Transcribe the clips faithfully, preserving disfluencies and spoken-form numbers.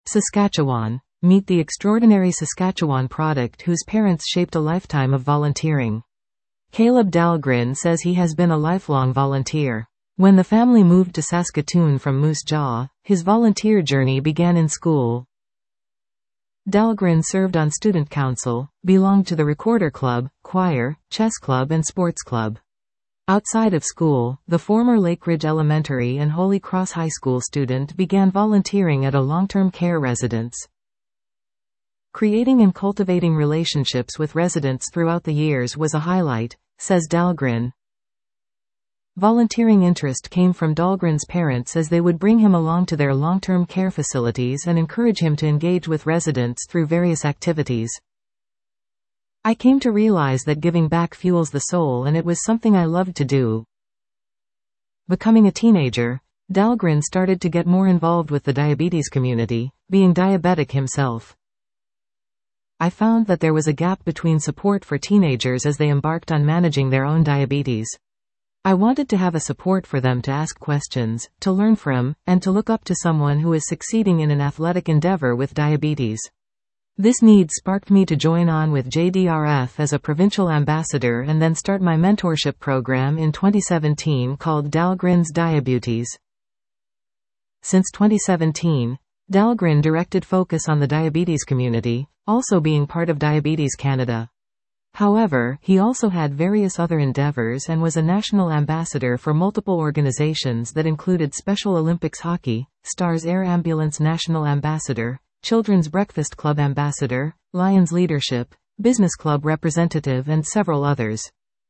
Saskatchewan. Meet the extraordinary Saskatchewan product whose parents shaped a lifetime of volunteering. Caleb Dahlgren says he has been a lifelong volunteer. When the family moved to Saskatoon from Moose Jaw, his volunteer journey began in school. Dahlgren served on student council, belonged to the Recorder Club, choir, chess club and sports club. Outside of school, the former Lakeridge Elementary and Holy Cross High School student began volunteering at a long-term care residence. Creating and cultivating relationships with residents throughout the years was a highlight, says Dahlgren. Volunteering interest came from Dahlgren's parents as they would bring him along to their long-term care facilities and encourage him to engage with residents through various activities. I came to realize that giving back fuels the soul, and it was something I loved to do. Becoming a teenager, Dahlgren started to get more involved with the diabetes community, being diabetic himself. I found that there was a gap between support for teenagers as they embarked on managing their own diabetes. I wanted to have a support for them to ask questions, to learn from, and to look up to someone who is succeeding in an athletic endeavor with diabetes. This need sparked me to join on with J D R F as a provincial ambassador and then start my mentorship program in twenty seventeen called Dahlgren's Diabetes. Since twenty seventeen, Dahlgren directed focus on the diabetes community, also being part of Diabetes Canada. However, he also had various other endeavors and was a national ambassador for multiple organizations that included Special Olympics Hockey, Stars Air Ambulance National Ambassador, Children's Breakfast Club Ambassador, Lions Leadership, Business Club Representative and several others.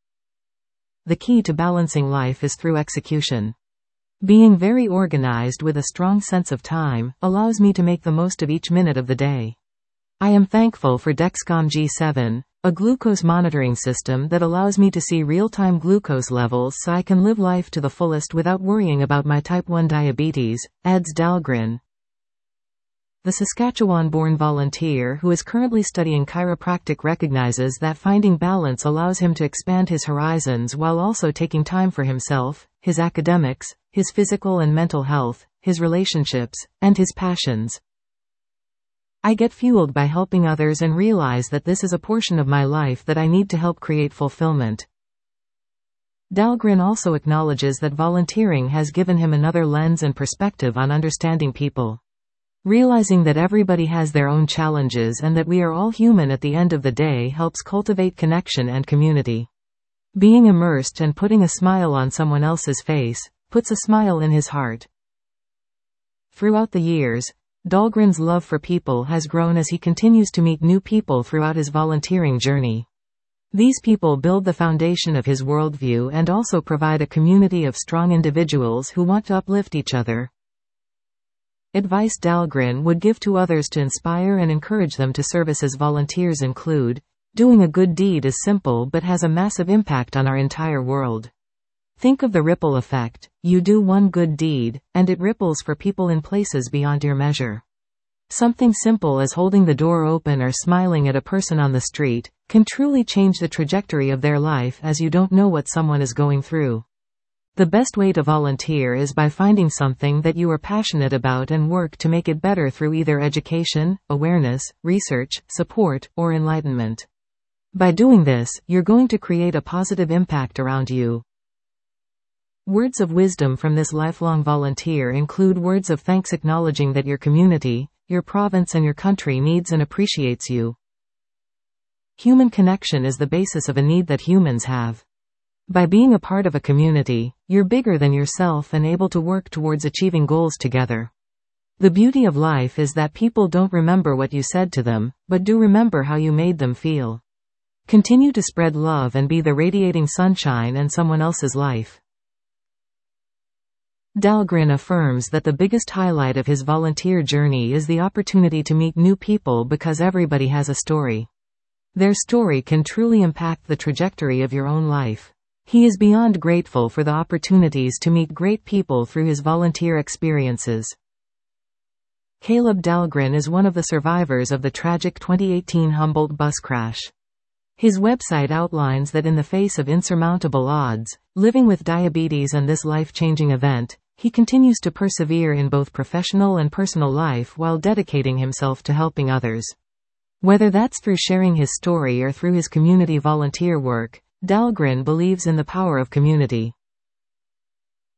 The key to balancing life is through execution. Being very organized with a strong sense of time allows me to make the most of each minute of the day. I am thankful for Dexcom G seven, a glucose monitoring system that allows me to see real-time glucose levels so I can live life to the fullest without worrying about my type one diabetes, adds Dahlgren. The Saskatchewan-born volunteer who is currently studying chiropractic recognizes that finding balance allows him to expand his horizons while also taking time for himself, his academics, his physical and mental health, his relationships, and his passions. I get fueled by helping others and realize that this is a portion of my life that I need to help create fulfillment. Dahlgren also acknowledges that volunteering has given him another lens and perspective on understanding people. Realizing that everybody has their own challenges and that we are all human at the end of the day helps cultivate connection and community. Being immersed and putting a smile on someone else's face puts a smile in his heart. Throughout the years, Dahlgren's love for people has grown as he continues to meet new people throughout his volunteering journey. These people build the foundation of his worldview and also provide a community of strong individuals who want to uplift each other. Advice Dahlgren would give to others to inspire and encourage them to service as volunteers include: doing a good deed is simple but has a massive impact on our entire world. Think of the ripple effect. You do one good deed, and it ripples for people in places beyond your measure. Something simple as holding the door open or smiling at a person on the street can truly change the trajectory of their life, as you don't know what someone is going through. The best way to volunteer is by finding something that you are passionate about and work to make it better through either education, awareness, research, support, or enlightenment. By doing this, you're going to create a positive impact around you. Words of wisdom from this lifelong volunteer include words of thanks acknowledging that your community, your province and your country needs and appreciates you. Human connection is the basis of a need that humans have. By being a part of a community, you're bigger than yourself and able to work towards achieving goals together. The beauty of life is that people don't remember what you said to them, but do remember how you made them feel. Continue to spread love and be the radiating sunshine in someone else's life. Dahlgren affirms that the biggest highlight of his volunteer journey is the opportunity to meet new people because everybody has a story. Their story can truly impact the trajectory of your own life. He is beyond grateful for the opportunities to meet great people through his volunteer experiences. Caleb Dahlgren is one of the survivors of the tragic twenty eighteen Humboldt bus crash. His website outlines that in the face of insurmountable odds, living with diabetes and this life-changing event, He continues to persevere in both professional and personal life while dedicating himself to helping others. Whether that's through sharing his story or through his community volunteer work, Dahlgren believes in the power of community.